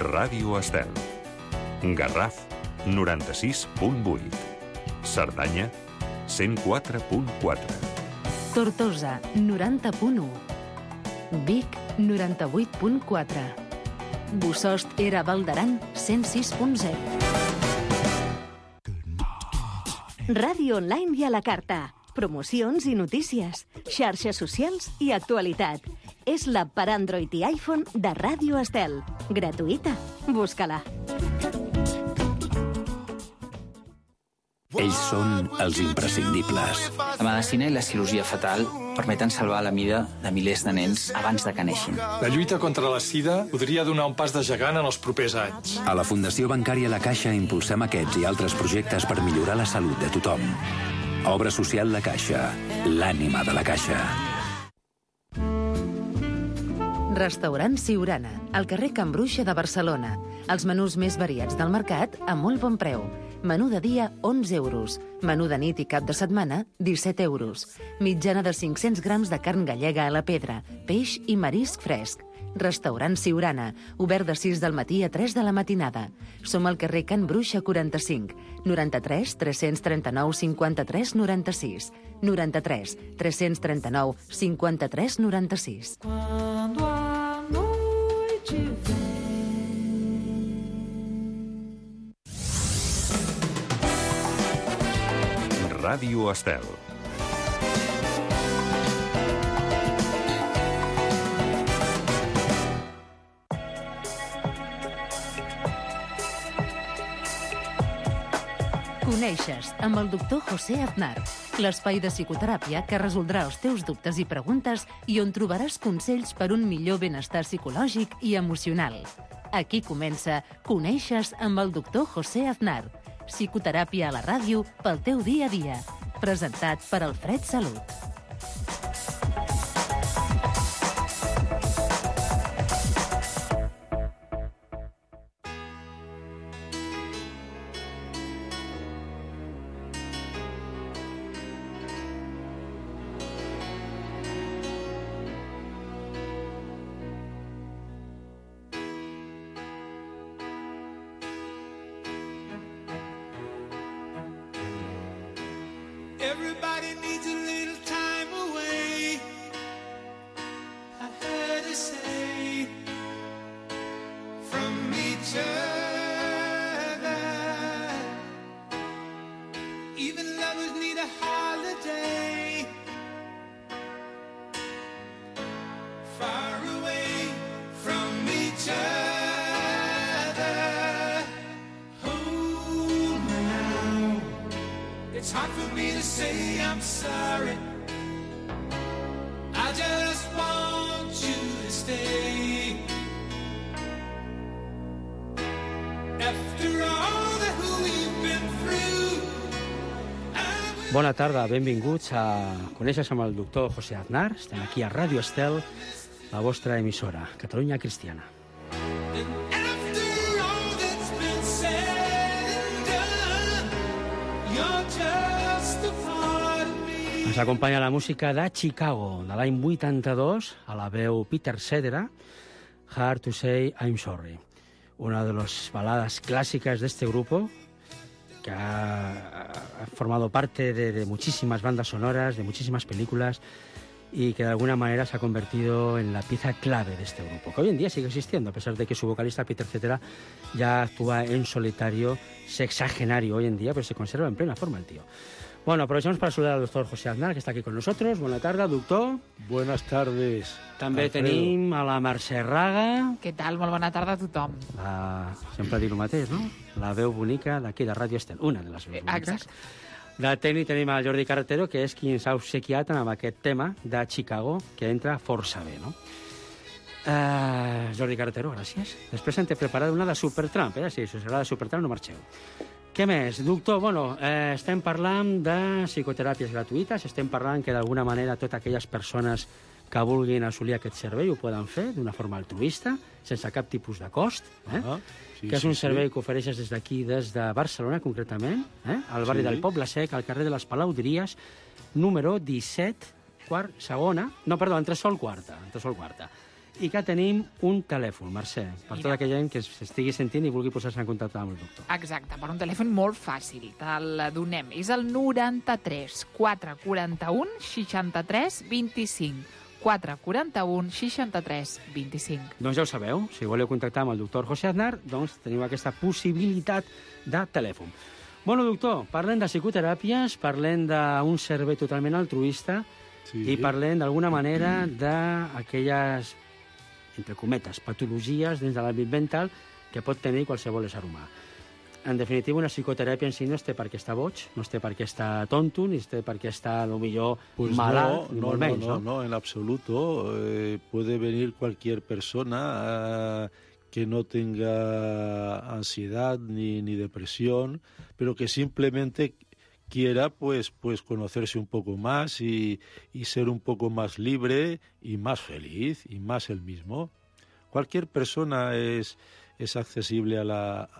Ràdio Estel. Garraf, 96.8. Cerdanya, 104.4. Tortosa, 90.1. Vic, 98.4. Bossòst Era Baldaran, 106.0. Ràdio online i a la carta. Promocions i notícies, xarxes socials i actualitat. És l'app per Android i iPhone de Ràdio Estel. Gratuïta. Busca-la. Ells són els imprescindibles. La medicina i la cirurgia fetal permeten salvar la vida de milers de nens abans de que neixin. La lluita contra la sida podria donar un pas de gegant en els propers anys. A la Fundació Bancària La Caixa impulsem aquests i altres projectes per millorar la salut de tothom. Obra social La Caixa, l'ànima de la Caixa. Restaurant Siurana, al carrer Can Bruixa de Barcelona. Els menús més variats del mercat a molt bon preu. Menú de dia, 11 euros. Menú de nit i cap de setmana, 17 euros. Mitjana de 500 grams de carn gallega a la pedra, peix i marisc fresc. Restaurant Siurana, obert de 6 del matí a 3 de la matinada. Som al carrer Can Bruixa 45, 93 339 53 96, 93 339 53 96. Quando a noite vem. Ràdio Estel. Coneixes amb el doctor José Aznar, l'espai de psicoteràpia que resoldrà els teus dubtes i preguntes i on trobaràs consells per un millor benestar psicològic i emocional. Aquí comença Coneixes amb el doctor José Aznar, psicoteràpia a la ràdio pel teu dia a dia. Presentat per Alfred Salut. Everybody needs a little time away, I heard her say, from each other. Even lovers need a holiday, far away from each other. Hold me now, it's hard for me to say I'm sorry. I just want you to stay. After all that we've been through. Bona tarda, benvinguts a Coneixes amb el doctor José Aznar. Estem aquí a Ràdio Estel, la vostra emissora, Catalunya Cristiana. Ens acompanya la música de Chicago, de l'any 82, a la veu Peter Cetera, Hard to Say I'm Sorry. Una de las baladas clásicas de este grupo, que ha formado parte de muchísimas bandas sonoras, de muchísimas películas, y que de alguna manera se ha convertido en la pieza clave de este grupo, que hoy en día sigue existiendo, a pesar de que su vocalista Peter Cetera ya actúa en solitario, sexagenario hoy en día, pero se conserva en plena forma el tío. Bueno, aprovechamos para saludar al doctor José Aznar, que está aquí con nosotros. Bona tarda, doctor. Buenas tardes. També Alfredo. tenim a la Mercè Raga. Què tal? Molt bona tarda a tothom. Sempre dic el mateix, no? La veu bonica d'aquí de Ràdio Estel, una de les veus boniques. Exacte. De tècnic tenim el Jordi Carretero, que és qui ens ha obsequiat amb aquest tema de Chicago, que entra força bé, no? Jordi Carretero, gràcies. Després hem preparat una de Supertramp, si us agrada Supertramp no marxeu. Què més? Doctor, bueno, estem parlant de psicoteràpies gratuïtes, estem parlant que d'alguna manera totes aquelles persones que vulguin assolir aquest servei ho poden fer d'una forma altruista, sense cap tipus de cost, que és un servei que ofereixes des d'aquí, des de Barcelona concretament, al barri del Poble Sec, al carrer de les Palauderies, número 17, segona, no, perdó, entresòl quarta. i que tenim un telèfon, Mercè, per tota aquella gent que s'estigui sentint i vulgui posar-se en contacte amb el doctor. Exacte, per un telèfon molt fàcil, te'l donem. És el 93 441 63 25. 441 63 25. Doncs ja ho sabeu, si voleu contactar amb el doctor José Aznar, doncs teniu aquesta possibilitat de telèfon. Bueno, doctor, parlem de psicoteràpies, parlem d'un servei totalment altruista i parlem d'alguna manera d'aquelles, entre cometes, patologies dins de l'àmbit mental que pot tenir qualsevol ésser humà. En definitiva, una psicoteràpia en si no es té per què estar boig, no es té per què estar tonto, ni es té per què estar, millor, malalt, ni molt menys, ¿no? No, en absoluto. Puede venir cualquier persona que no tenga ansiedad ni depresión, pero que simplemente quiera pues conocerse un poco más y ser un poco más libre y más feliz y más él mismo. Cualquier persona es accesible a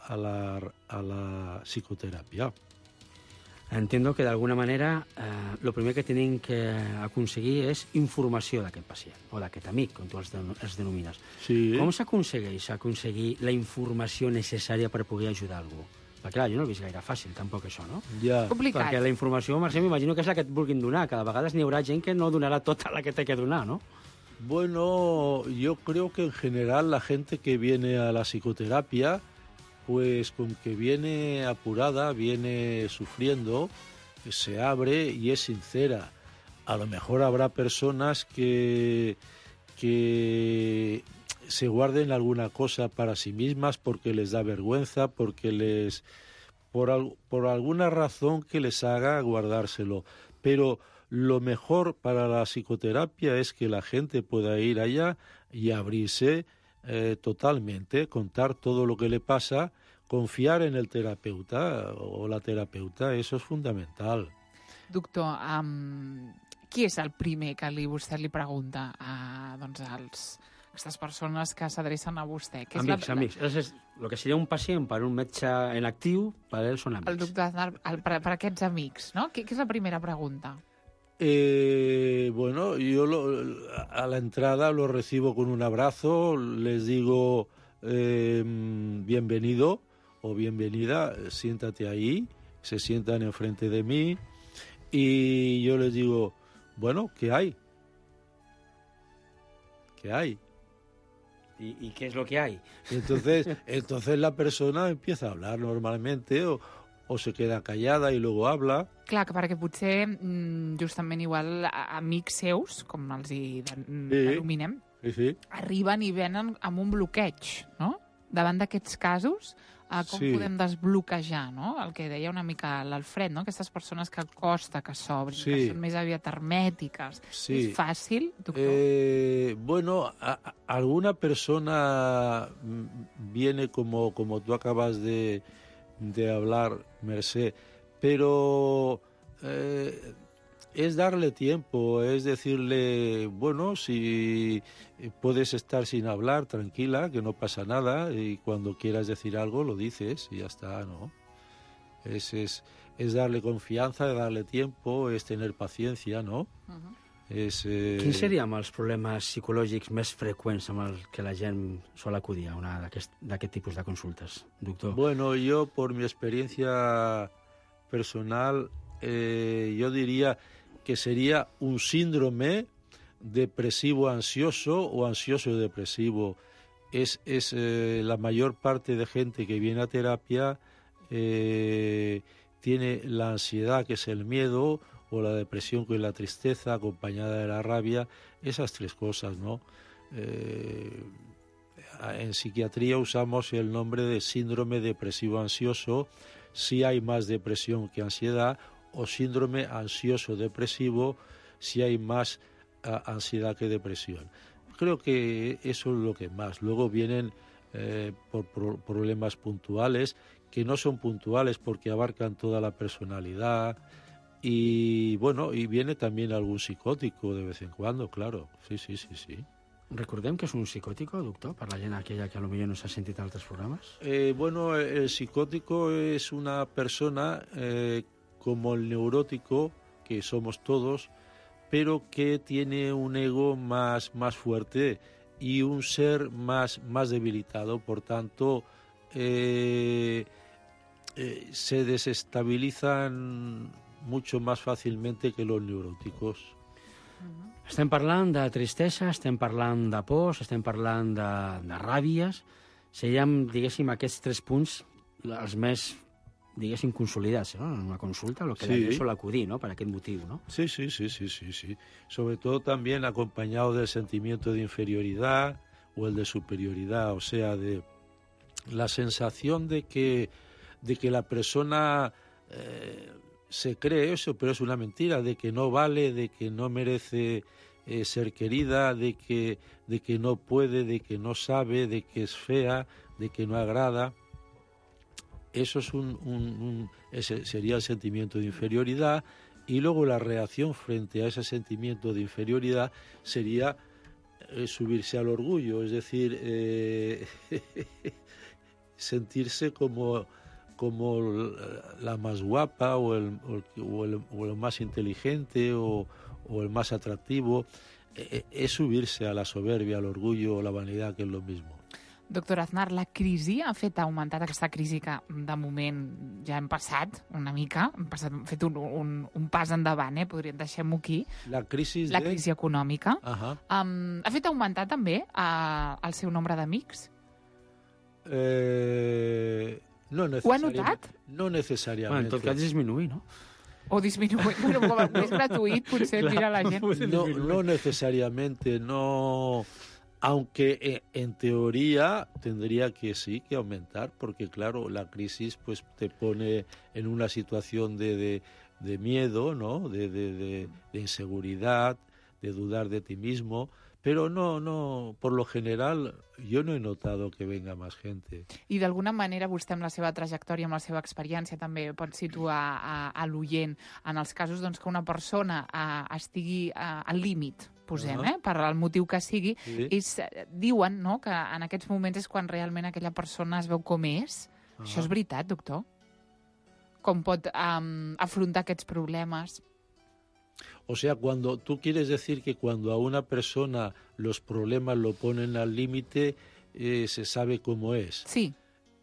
la psicoterapia. Entiendo que d'alguna manera el primer que tenim que aconseguir és informació d'aquest pacient o d'aquest amic, com tu els denomines. Sí. Com s'aconsegueix aconseguir la informació necessària per poder ajudar algú? Perquè clar, jo no he vist gaire fàcil, tampoc, això, no? Ja. Complicat. Perquè la informació, Mercè, m'imagino que és la que et vulguin donar, que de vegades n'hi haurà gent que no donarà tota la que té que donar, no? Bueno, yo creo que en general la gente que viene a la psicoterapia, pues con que viene apurada, viene sufriendo, se abre y es sincera. A lo mejor habrá personas que se guarden alguna cosa para sí mismas porque les da vergüenza, porque por alguna razón que les haga guardárselo. Pero lo mejor para la psicoterapia es que la gente pueda ir allá y abrirse totalmente, contar todo lo que le pasa, confiar en el terapeuta o la terapeuta, eso es fundamental. Doctor, qui és el primer que vostè li pregunta a aquestes persones que s'adrecen a vostè? Amics. El que seria un pacient per un metge en actiu, per ell són amics. El doctor Aznar, per aquests amics, no? Què és la primera pregunta? Bueno, yo a la entrada lo recibo con un abrazo, les digo bienvenido o bienvenida, siéntate ahí, se sientan enfrente de mí y yo les digo, bueno, ¿qué hay? ¿Qué hay? ¿Y qué es lo que hay? Entonces la persona empieza a hablar normalmente o se queda callada y luego habla. Clar, que perquè potser justament igual amics seus, com els hi denominem, arriben i venen amb un bloqueig, no? Davant d'aquests casos, com podem desbloquejar, no? El que deia una mica l'Alfred, no? Aquestes persones que costa que s'obrin, que són més aviat hermètiques. És fàcil, doctor? Bueno, alguna persona viene como tú acabas de hablar, Mercè, pero es darle tiempo, es decirle, bueno, si puedes estar sin hablar, tranquila, que no pasa nada, y cuando quieras decir algo lo dices y ya está, ¿no? Es darle confianza, darle tiempo, es tener paciencia, ¿no? Quins serien els problemes psicològics més freqüents amb els que la gent sol acudir a una d'aquest tipus de consultes, doctor? Bueno, yo por mi experiencia personal, yo diría que sería un síndrome depresivo ansioso o ansioso depresivo. Es la mayor parte de gente que viene a terapia tiene la ansiedad, que es el miedo, o la depresión, que es la tristeza acompañada de la rabia, esas tres cosas, ¿no? En psiquiatría usamos el nombre de síndrome depresivo ansioso, si hay más depresión que ansiedad, o síndrome ansioso depresivo, si hay más ansiedad que depresión. Creo que eso es lo que más. Luego vienen por problemas puntuales, que no son puntuales porque abarcan toda la personalidad, y bueno, y viene también algún psicótico de vez en cuando, claro. Sí. Recordem que és un psicòtico, doctor, per la gent aquella que potser no s'ha sentit en altres programes? Bueno, el psicótico es una persona como el neurótico, que somos todos, pero que tiene un ego más fuerte y un ser más debilitado. Por tanto, se desestabilizan mucho más fàcilmente que los neuróticos. Estem parlant de tristesa, estem parlant de pors, estem parlant de ràbies. Serien, diguéssim, aquests 3 punts els més, diguéssim, consolidats, ¿no? En una consulta, lo que Sí. yo suelo acudir, ¿no? Para aquest motiu, ¿no? Sí. Sobre todo también acompañado del sentimiento de inferioridad o el de superioridad, o sea, de la sensación de que la persona se cree eso, pero es una mentira, de que no vale, de que no merece ser querida, de que no puede, de que no sabe, de que es fea, de que no agrada. Eso es ese sería el sentimiento de inferioridad, y luego la reacción frente a ese sentimiento de inferioridad sería subirse al orgullo, es decir, sentirse como la más guapa o el más inteligente o el más atractivo. Es subirse a la soberbia, al orgullo o la vanidad, que es lo mismo. Doctor Aznar, la crisi ha augmentat aquesta crisi que de moment ja hem passat una mica, hem fet un pas endavant, deixem-ho aquí. La crisi econòmica. Ha fet augmentar també el seu nombre d'amics? No necessàriament. Ho ha notat? No necessàriament. En tot cas, disminuir, no? O disminuir, bueno, com més gratuït, potser mira la gent. No necesariamente, no. Aunque en teoría tendría que sí que aumentar, porque claro, la crisis pues te pone en una situación de miedo, ¿no? De inseguridad, de dudar de ti mismo, pero no, por lo general yo no he notado que venga más gente. I d'alguna manera vostè amb la seva trajectòria, amb la seva experiència, també pot situar a l'oient en els casos doncs, que una persona estigui al límit, posem, per el motiu que sigui, ells diuen, no?, que en aquests moments és quan realment aquella persona es veu com és. Això és veritat, doctor? Com pot afrontar aquests problemes? O sea, cuando tú quieres decir que cuando a una persona los problemas lo ponen al límite, se sabe cómo es. Sí.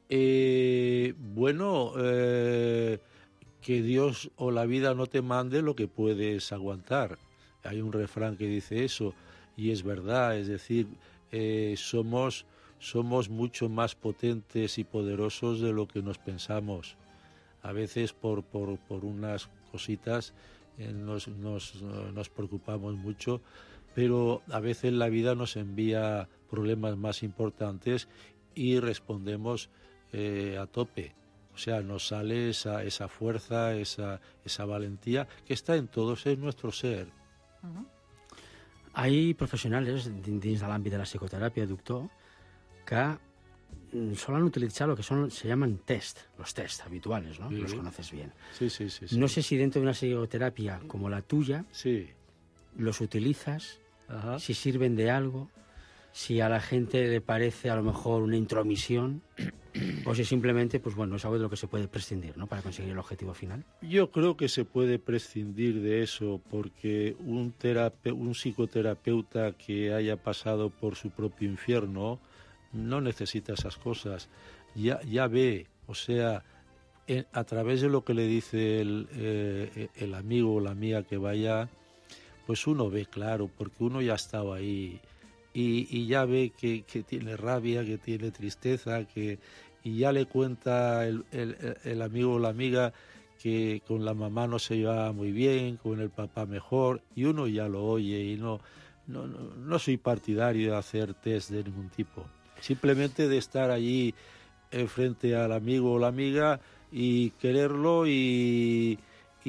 Bueno, que Dios o la vida no te mande lo que puedes aguantar. Hay un refrán que dice eso, y es verdad, es decir, somos mucho más potentes y poderosos de lo que nos pensamos. A veces por unas cositas nos preocupamos mucho, pero a veces la vida nos envía problemas más importantes y respondemos a tope. O sea, nos sale esa fuerza, esa valentía que está en todos, es nuestro ser. Hay professionals dins de l'àmbit de la psicoteràpia, doctor, que solen utilitzar lo que se llaman los test habituales, ¿no? Sí. Los conoces bien. Sí. No sé si dentro de una psicoterapia como la tuya, los utilizas, si sirven de algo, si a la gente le parece a lo mejor una intromisión, o si simplemente, pues bueno, es algo de lo que se puede prescindir, ¿no?, para conseguir el objetivo final. Yo creo que se puede prescindir de eso, porque un psicoterapeuta que haya pasado por su propio infierno no necesita esas cosas. Ya ve, o sea, a través de lo que le dice el amigo o la amiga que vaya, pues uno ve claro, porque uno ya ha estado ahí y ya ve que tiene rabia, que tiene tristeza, y ya le cuenta el amigo o la amiga que con la mamá no se llevaba muy bien, con el papá mejor, y uno ya lo oye, y no soy partidario de hacer test de ningún tipo. Simplemente de estar allí frente al amigo o la amiga y quererlo y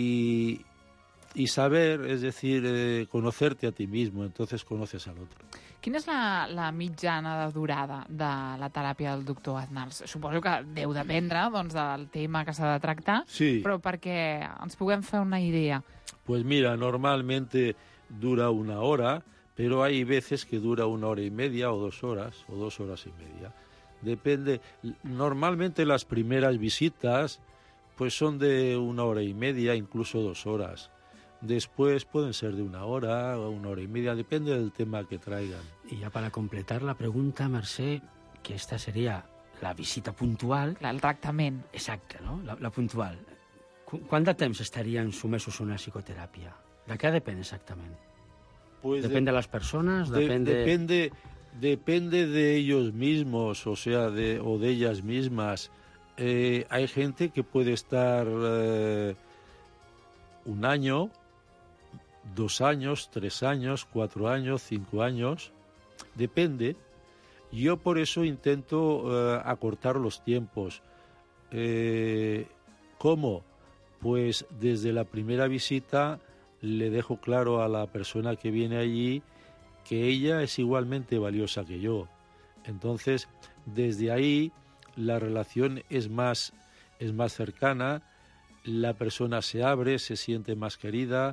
saber, es decir, conocerte a ti mismo, entonces conoces al otro. Quina és la mitjana de durada de la teràpia del doctor Aznar? Suposo que deu dependre doncs, del tema que s'ha de tractar, però perquè ens puguem fer una idea. Pues mira, normalmente dura 1 hora, pero hay veces que dura 1 hora y media o 2 horas, o 2 horas y media. Depende. Normalmente las primeras visitas pues son de 1 hora y media, incluso 2 horas. Después pueden ser de 1 hora o 1 hora y media, depende del tema que traigan. Y ya para completar la pregunta, Mercè, que esta sería la visita puntual. El tractament. Exacte, no? La puntual. Quant de temps estarien sumessos a una psicoteràpia? De què depèn exactament? Pues ¿Depende de las personas? Depende de ellos mismos, o sea, o de ellas mismas. Hay gente que puede estar 1 año, 2 años, 3 años, 4 años, 5 años. Depende. Yo por eso intento acortar los tiempos. ¿Cómo? Pues desde la primera visita le dejo claro a la persona que viene allí que ella es igualmente valiosa que yo. Entonces, desde ahí la relación es más cercana, la persona se abre, se siente más querida,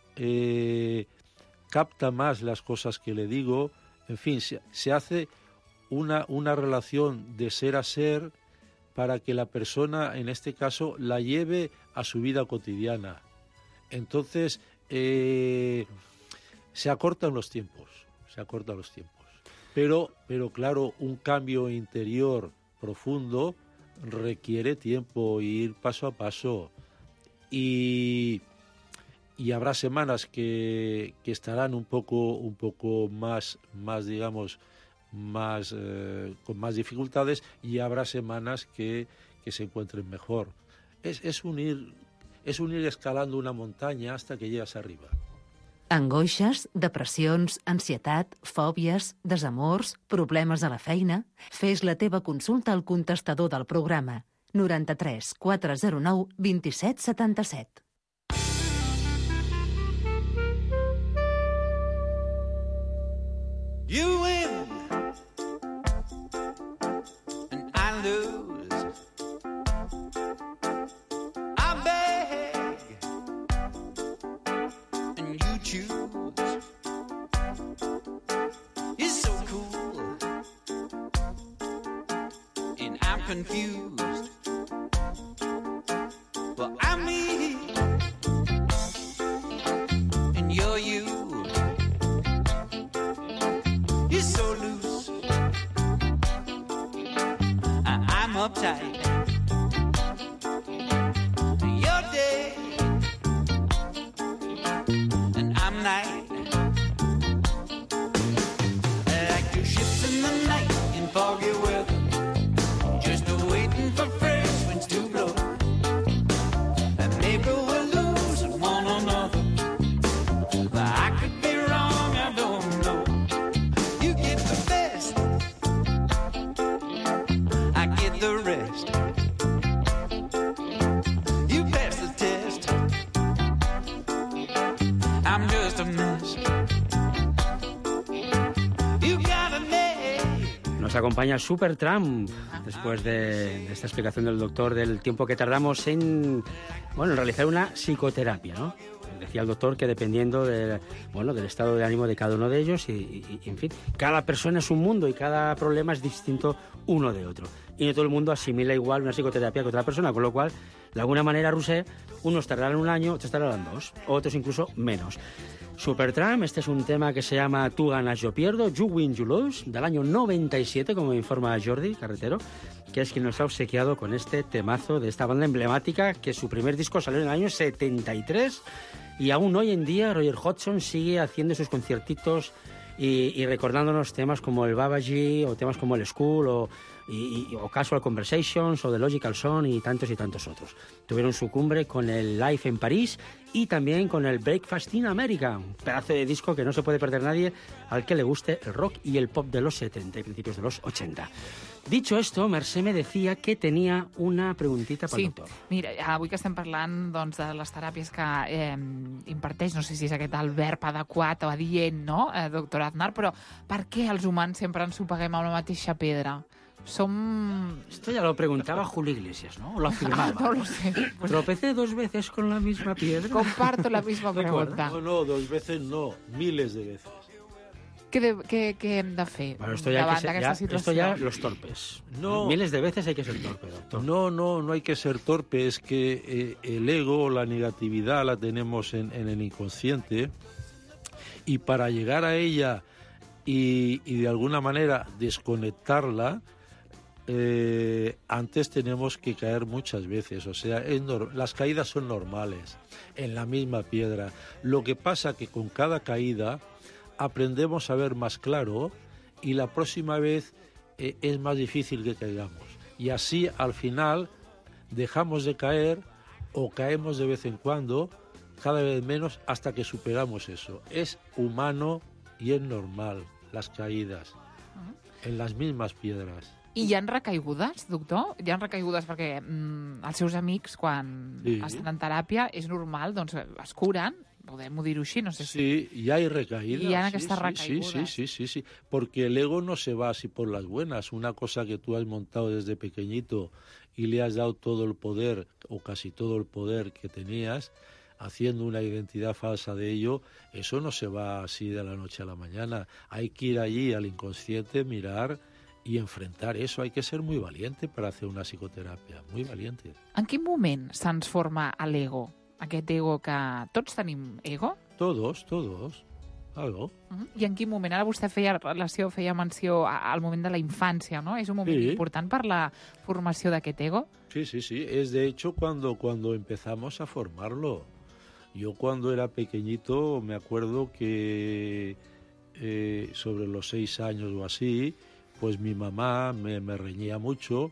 capta más las cosas que le digo, en fin, se hace una relación de ser a ser para que la persona, en este caso, la lleve a su vida cotidiana. Entonces, se acortan los tiempos. Pero claro, un cambio interior profundo requiere tiempo, ir paso a paso. Y habrá semanas que estarán un poco más digamos, con más dificultades, y habrá semanas que se encuentren mejor. Es un ir escalando una montaña hasta que llegas arriba. Angoixes, depressions, ansietat, fòbies, desamors, problemes a la feina... Fes la teva consulta al contestador del programa 93 409 27 77. You win and I lose. I beg and you choose. You're so cool and I'm confused. Well, I'm me and you're you. You're so loose. I'm uptight. Your day and I'm night. Like two ships in the night in foggy weather, just waiting for fresh winds to blow. And maybe we'll lose one another. I could be wrong, I don't know. You get the best, I get the rest. You pass the test, I'm just a mess. You got a name. Nos acompaña Supertramp, después de esta explicación del doctor del tiempo que tardamos en realizar una psicoterapia, ¿no? Decía el doctor que dependiendo del estado de ánimo de cada uno de ellos y, en fin, cada persona es un mundo y cada problema es distinto uno de otro. Y no todo el mundo asimila igual una psicoterapia que otra persona, con lo cual, de alguna manera, Roser, unos tardarán 1 año, otros tardarán 2, otros incluso menos. Supertramp, este es un tema que se llama Tú ganas, yo pierdo, You win, you lose, del año 97, como me informa Jordi Carretero, que es quien nos ha obsequiado con este temazo de esta banda emblemática, que su primer disco salió en el año 73, y aún hoy en día Roger Hodgson sigue haciendo sus conciertitos y recordándonos temas como el Babaji, o temas como el School, o Casual Conversations, o The Logical Song, y tantos otros. Tuvieron su cumbre con el Live en París y también con el Breakfast in America, un pedazo de disco que no se puede perder nadie al que le guste el rock y el pop de los 70 y principios de los 80. Dicho esto, Mercè me decía que tenia una preguntita pel doctor. Mira, avui que estem parlant doncs, de les teràpies que imparteix, no sé si és aquest el verb adequat o adient, no, doctor Aznar, però per què els humans sempre ens sopeguem amb la mateixa pedra? Esto ya lo preguntaba Julio Iglesias, ¿no? O lo afirmaba. No lo sé. Pues... Tropecé 2 veces con la misma piedra. Comparto la misma pregunta. No, 2 veces no, miles de veces. ¿Qué hem de fer Bueno, esto ya, davant d'aquesta situació? esto ya los torpes. No. Miles de veces hay que ser torpe, doctor. No hay que ser torpe, es que el ego, la negatividad la tenemos en el inconsciente y para llegar a ella y de alguna manera desconectarla, antes tenemos que caer muchas veces, o sea, las caídas son normales, en la misma piedra. Lo que pasa que con cada caída aprendemos a ver más claro y la próxima vez es más difícil que caigamos. Y así al final dejamos de caer o caemos de vez en cuando, cada vez menos, hasta que superamos eso. Es humano y es normal las caídas en las mismas piedras. I hi ha recaigudes, doctor? Hi ha recaigudes perquè els seus amics, quan estan en teràpia, és normal, doncs es curen, podem dir-ho així, no sé si... Sí, y hay recaídas. Y hay estas recaídas. Sí, porque el ego no se va así por las buenas. Una cosa que tú has montado desde pequeñito y le has dado todo el poder, o casi todo el poder que tenías, haciendo una identidad falsa de ello, eso no se va así de la noche a la mañana. Hay que ir allí al inconsciente, mirar y enfrentar eso. Hay que ser muy valiente para hacer una psicoterapia, muy valiente. En quin moment se'ns forma l'ego? Aquest ego que... Tots tenim ego? Todos, algo. I en quin moment? Ara vostè feia menció al moment de la infància, ¿no? És un moment important per la formació d'aquest ego? Sí. Es de hecho cuando empezamos a formarlo. Yo cuando era pequeñito me acuerdo que sobre los 6 años o así, pues mi mamá me reñía mucho.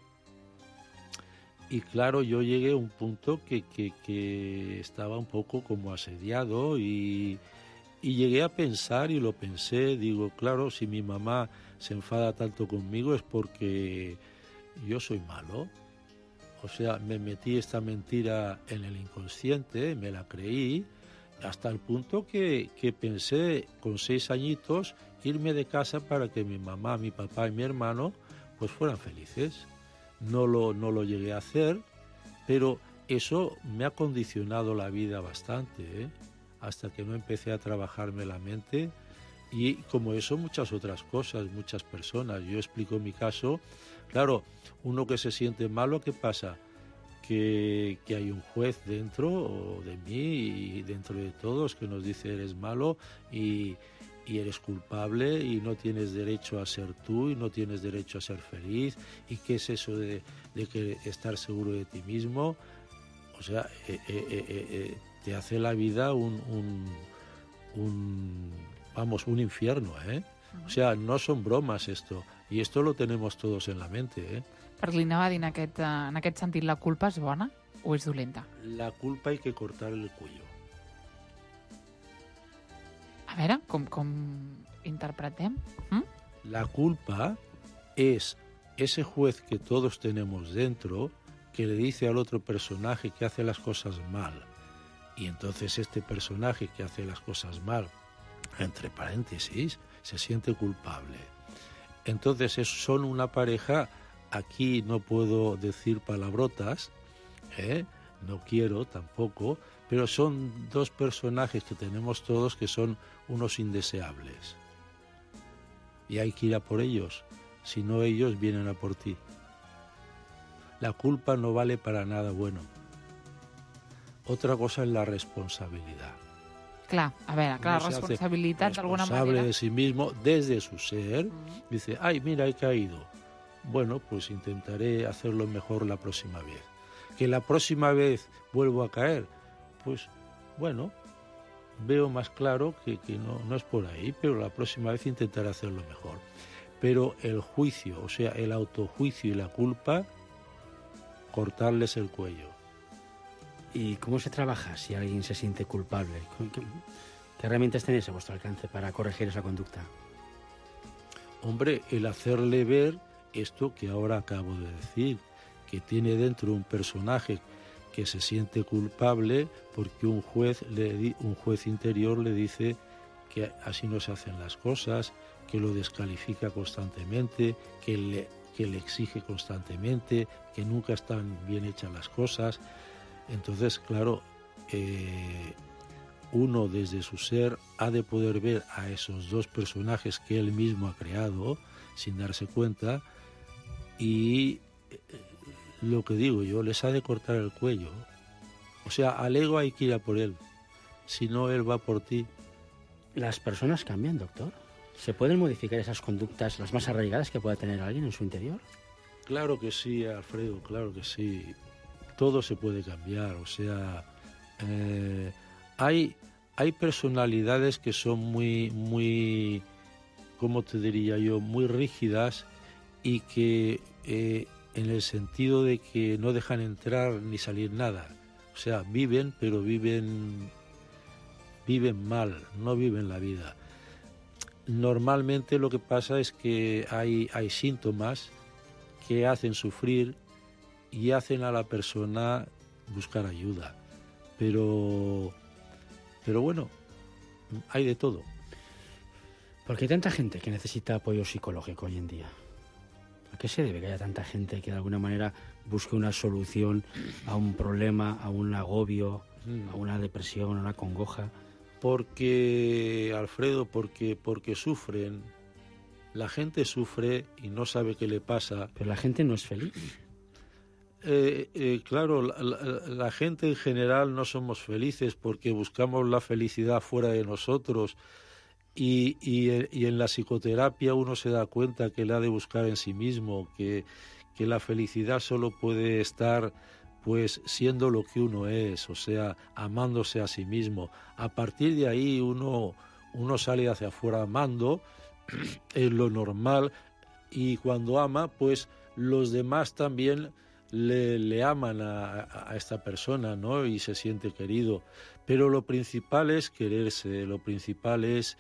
Y claro, yo llegué a un punto que estaba un poco como asediado y llegué a pensar, y lo pensé, digo, claro, si mi mamá se enfada tanto conmigo es porque yo soy malo. O sea, me metí esta mentira en el inconsciente, me la creí, hasta el punto que pensé con 6 añitos irme de casa para que mi mamá, mi papá y mi hermano pues fueran felices. No lo llegué a hacer, pero eso me ha condicionado la vida bastante, hasta que no empecé a trabajarme la mente, y como eso muchas otras cosas, muchas personas. Yo explico mi caso. Claro, uno que se siente malo, ¿qué pasa? Que hay un juez dentro de mí y dentro de todos que nos dice eres malo y eres culpable y no tienes derecho a ser tú y no tienes derecho a ser feliz. ¿Y qué es eso de que estar seguro de ti mismo? O sea, te hace la vida un infierno, ¿eh? O sea, no son bromas esto. Y esto lo tenemos todos en la mente, ¿eh? Per li anava a dir en aquest sentit, la culpa és bona o és dolenta? La culpa hay que cortar el cuello. A veure, com interpretem? La culpa es ese juez que todos tenemos dentro que le dice al otro personaje que hace las cosas mal. Y entonces este personaje que hace las cosas mal, entre paréntesis, se siente culpable. Entonces son una pareja, aquí no puedo decir palabrotas, no quiero tampoco, pero son 2 personajes que tenemos todos que son unos indeseables. Y hay que ir a por ellos, si no ellos vienen a por ti. La culpa no vale para nada bueno. Otra cosa es la responsabilidad. Clar, a veure, la responsabilitat d'alguna manera... Responsable de sí mismo, desde su ser, dice, ay, mira, he caído. Bueno, pues intentaré hacerlo mejor la próxima vez. Que la próxima vez vuelvo a caer, pues bueno, veo más claro que no es por ahí, pero la próxima vez intentaré hacerlo mejor. Pero el juicio, o sea, el autojuicio y la culpa, cortarles el cuello. ¿Y cómo se trabaja si alguien se siente culpable? ¿Qué herramientas tenéis a vuestro alcance para corregir esa conducta? Hombre, el hacerle ver esto que ahora acabo de decir, que tiene dentro un personaje que se siente culpable porque un juez interior le dice que así no se hacen las cosas, que lo descalifica constantemente, que le exige constantemente, que nunca están bien hechas las cosas. Entonces, claro, uno desde su ser ha de poder ver a esos dos personajes que él mismo ha creado sin darse cuenta, y lo que digo yo, les ha de cortar el cuello. O sea, al ego hay que ir a por él, si no él va por ti. ¿Las personas cambian, doctor? ¿Se pueden modificar esas conductas, las más arraigadas que pueda tener alguien en su interior? Claro que sí, Alfredo, claro que sí. Todo se puede cambiar, o sea, hay personalidades que son muy, ¿cómo te diría yo?, muy rígidas, y que en el sentido de que no dejan entrar ni salir nada. O sea, viven, pero viven mal, no viven la vida. Normalmente lo que pasa es que hay síntomas que hacen sufrir y hacen a la persona buscar ayuda. Pero bueno, hay de todo. ¿Por qué hay tanta gente que necesita apoyo psicológico hoy en día? ¿A qué se debe que haya tanta gente que de alguna manera busque una solución a un problema, a un agobio, a una depresión, a una congoja? Porque, Alfredo, porque sufren. La gente sufre y no sabe qué le pasa. Pero la gente no es feliz. Claro, la gente en general no somos felices porque buscamos la felicidad fuera de nosotros, y en la psicoterapia uno se da cuenta que la ha de buscar en sí mismo, que la felicidad solo puede estar pues siendo lo que uno es, o sea, amándose a sí mismo. A partir de ahí uno sale hacia afuera amando, es lo normal, y cuando ama, pues los demás también le aman a esta persona, ¿no? Y se siente querido. Pero lo principal es quererse, lo principal es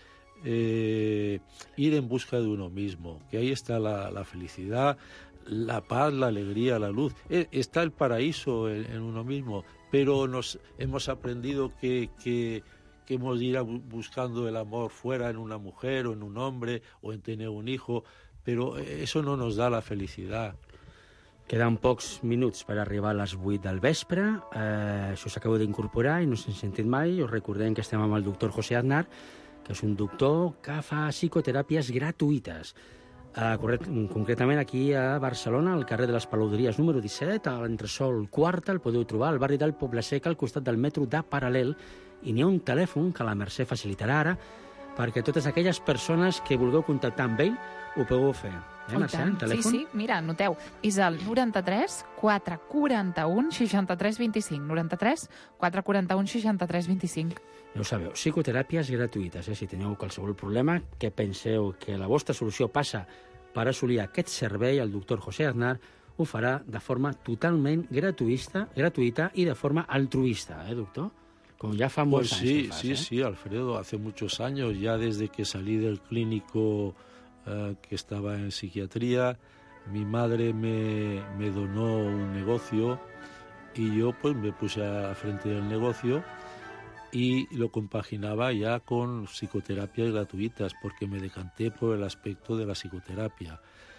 ir en busca de uno mismo, que ahí está la felicidad, la paz, la alegría, la luz. Está el paraíso en uno mismo, pero hemos aprendido que hemos de ir buscando el amor fuera, en una mujer o en un hombre o en tener un hijo, pero eso no nos da la felicidad. Queden pocs minuts per arribar a les 8 del vespre. Si us acabeu d'incorporar i no s'han sentit mai, us recordem que estem amb el doctor José Aznar, que és un doctor que fa psicoteràpies gratuïtes. Concretament aquí a Barcelona, al carrer de les Peluderies número 17, a l'entresòl Quarta, el podeu trobar al barri del Poble Sec, al costat del metro de Paral·lel, i n'hi ha un telèfon que la Mercè facilitarà ara perquè totes aquelles persones que vulgueu contactar amb ell ho pugueu fer. Mercè, telèfon? Sí, mira, noteu. És el 93 441 63 25. 93 441 63 25. Ja ho sabeu, psicoteràpies gratuïtes. Si teniu qualsevol problema, que penseu que la vostra solució passa per assolir aquest servei, el doctor José Aznar ho farà de forma totalment gratuïta i de forma altruista, doctor? Como ya fa molts anys. Sí, Alfredo, hace muchos años, ya desde que salí del clínico que estaba en psiquiatría, mi madre me donó un negocio y yo pues me puse a frente del negocio y lo compaginaba ya con psicoterapias gratuitas porque me decanté por el aspecto de la psicoterapia.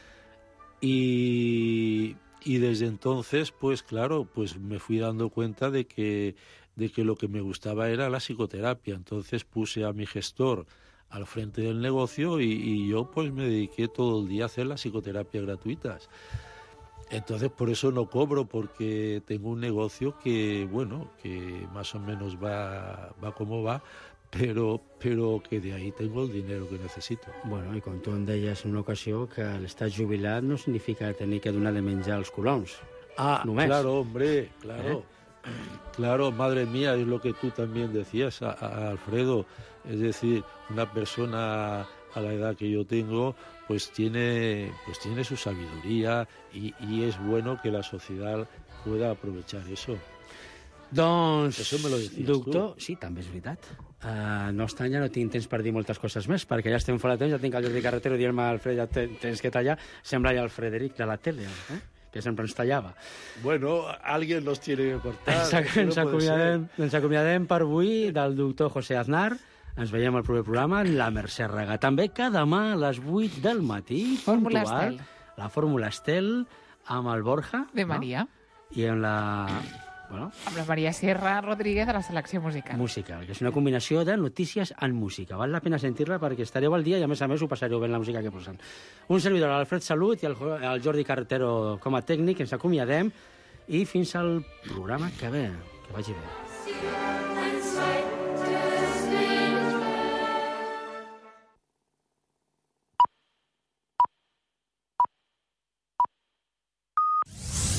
Y desde entonces, pues claro, pues me fui dando cuenta de que lo que me gustaba era la psicoterapia. Entonces puse a mi gestor al frente del negocio y yo pues me dediqué todo el día a hacer las psicoterapias gratuitas. Entonces por eso no cobro, porque tengo un negocio que, bueno, que más o menos va como va, però que de ahí tengo el dinero que necesito. Bueno, i com tu em deies en una ocasió, que l'estat jubilat no significa tenir que donar de menjar als colons. Només. Claro, hombre, claro. Claro, madre mía, es lo que tú también decías, a Alfredo. Es decir, una persona a la edad que yo tengo, pues tiene su sabiduría y es bueno que la sociedad pueda aprovechar eso. Doncs, això me lo dicies, doctor, tu? sí, també és veritat. No estranya, no tinc temps per dir moltes coses més, perquè ja estem fora de temps, ja tinc el Jordi Carretero dient-me, Alfred, ja tens que tallar. Sembla ja el Frederic de la tele, que sempre ens tallava. Bueno, alguien nos tiene que cortar. Ens acomiadem per avui del doctor José Aznar. Ens veiem al proper programa en la Mercè Rega. També que demà a les 8 del matí, Fórmula puntual, Estel. la Fórmula Estel amb el Borja. De Maria. I amb la Bueno, amb la Maria Sierra Rodríguez de la selecció musical. Musical, que és una combinació de notícies en música. Val la pena sentir-la perquè estareu al dia i, a més, ho passareu bé en la música que posen. Un servidor, l'Alfred Salut, i el Jordi Carretero com a tècnic, ens acomiadem i fins al programa que ve. Que vagi bé.